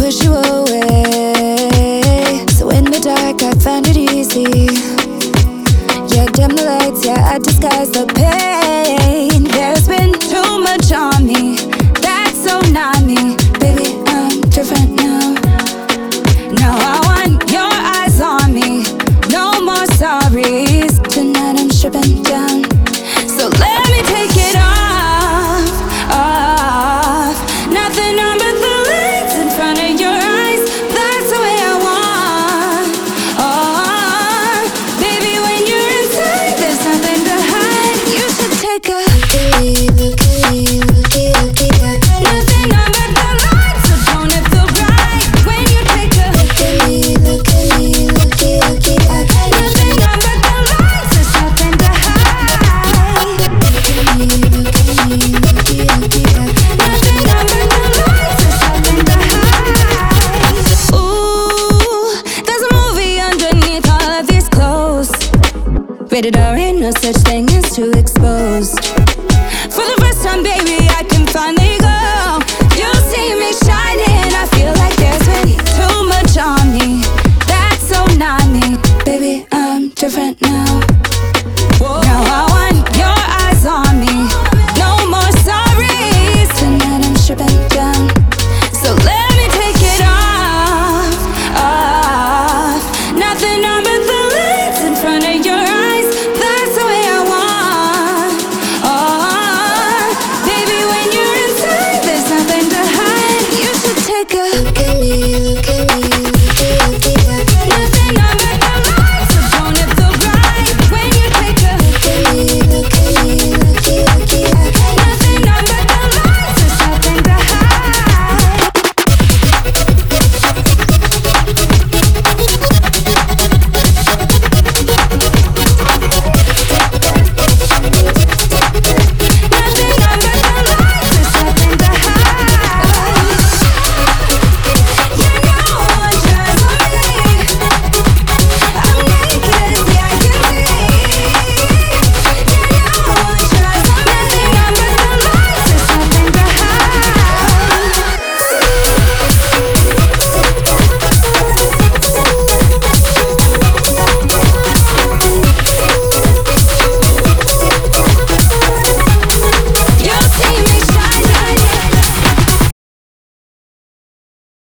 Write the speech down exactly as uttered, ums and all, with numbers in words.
push you away. So in the dark I found it easy. Yeah, dim the lights, yeah, I disguise the pain. There's been too much on me, that's so not me. Baby, I'm different now. Now I want your eyes on me, no more sorries. Tonight I'm stripping down, so let me take it off, off. Nothing on but the lights in front of your eyes. That's the way I want. Oh, baby, when you're inside, there's nothing to hide. You should take a look, looky, looky, looky. Nothing on but the lights, so don't it feel right when you take a look, looky, looky, looky, looky. Nothing on but the lights, there's nothing to hide. Looky, looky, looky, looky, looky. Nothing on but the lights, there's nothing to hide. Ooh, there's a movie underneath all of these clothes. Rated R, ain't no such thing as too exciting.